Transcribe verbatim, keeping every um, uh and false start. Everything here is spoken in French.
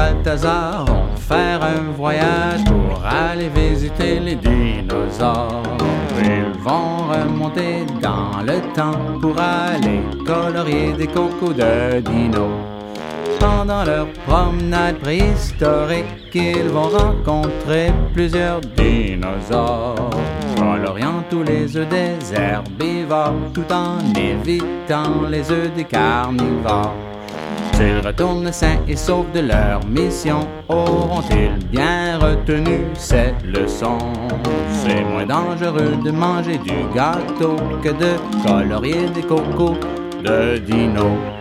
Balthazar vont faire un voyage pour aller visiter les dinosaures. Ils vont remonter dans le temps pour aller colorier des cocos de dinos. Pendant leur promenade préhistorique, ils vont rencontrer plusieurs dinosaures, coloriant tous les œufs des herbivores, tout en évitant les œufs des carnivores. S'ils retournent sains et saufs de leur mission, auront-ils bien retenu ces leçons? C'est moins dangereux de manger du gâteau que de colorier des cocos de dinos.